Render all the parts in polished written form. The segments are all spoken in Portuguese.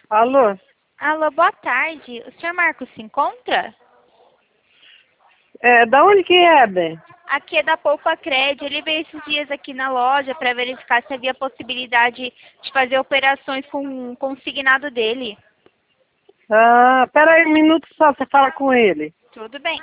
Alô? Alô, boa tarde. O senhor Marcos se encontra? Da onde que é, bem? Aqui é da Poupa Cred. Ele veio esses dias aqui na loja para verificar se havia possibilidade de fazer operações com o consignado dele. Ah, pera aí um minuto só, você fala com ele. Tudo bem.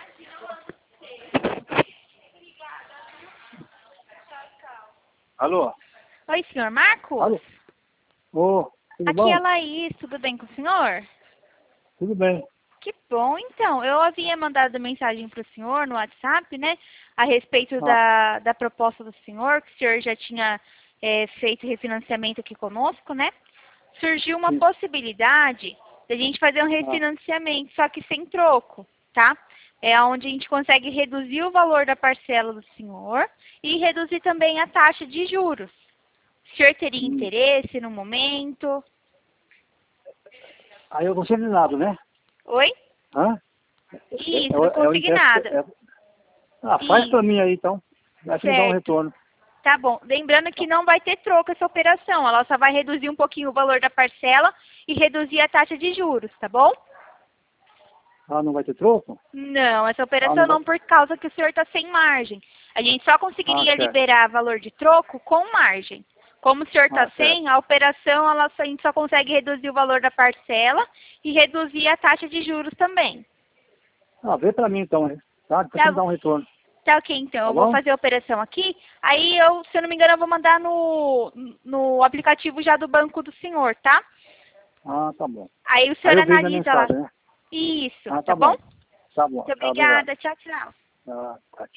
Alô? Oi, senhor Marcos? Alô? Ô, tudo Aqui bom? é Laís. Tudo bem com o senhor? Tudo bem. Que bom, então. Eu havia mandado mensagem para o senhor no WhatsApp, né? A respeito Ah, da proposta do senhor, que o senhor já tinha feito refinanciamento aqui conosco, né? Surgiu uma sim. possibilidade da gente fazer um Ah, refinanciamento, só que sem troco, tá? É onde a gente consegue reduzir o valor da parcela do senhor e reduzir também a taxa de juros. O senhor teria hum. interesse no momento? Aí eu gostei de nada, né? Oi? Hã? Isso, no É o interesse. consignado. Faz pra Isso, mim aí então. Vai me dar um certo. retorno. Tá bom. Lembrando que não vai ter troco essa operação. Ela só vai reduzir um pouquinho o valor da parcela e reduzir a taxa de juros, tá bom? Ah, não vai ter troco? Não, essa Ah, operação não vai. não por causa que o senhor está sem margem. A gente só Ah, conseguiria certo. liberar valor de troco com margem. Como o senhor está Ah, certo. sem, a operação a gente só consegue reduzir o valor da parcela e reduzir a taxa de juros também. Ah, vê pra mim então, né? Tá? Depois você Tá, me dá um retorno. tá ok, então. Tá Eu vou bom? fazer a operação aqui. Aí eu, se eu não me engano, eu vou mandar no aplicativo já do banco do senhor, tá? Ah, tá bom. Aí o Aí senhor eu vi minha analisa lá. mensagem, né? Isso, Ah, tá tá bom? bom. Tá bom. Muito Tá, obrigado. obrigada. Tchau, tchau. Ah, tá.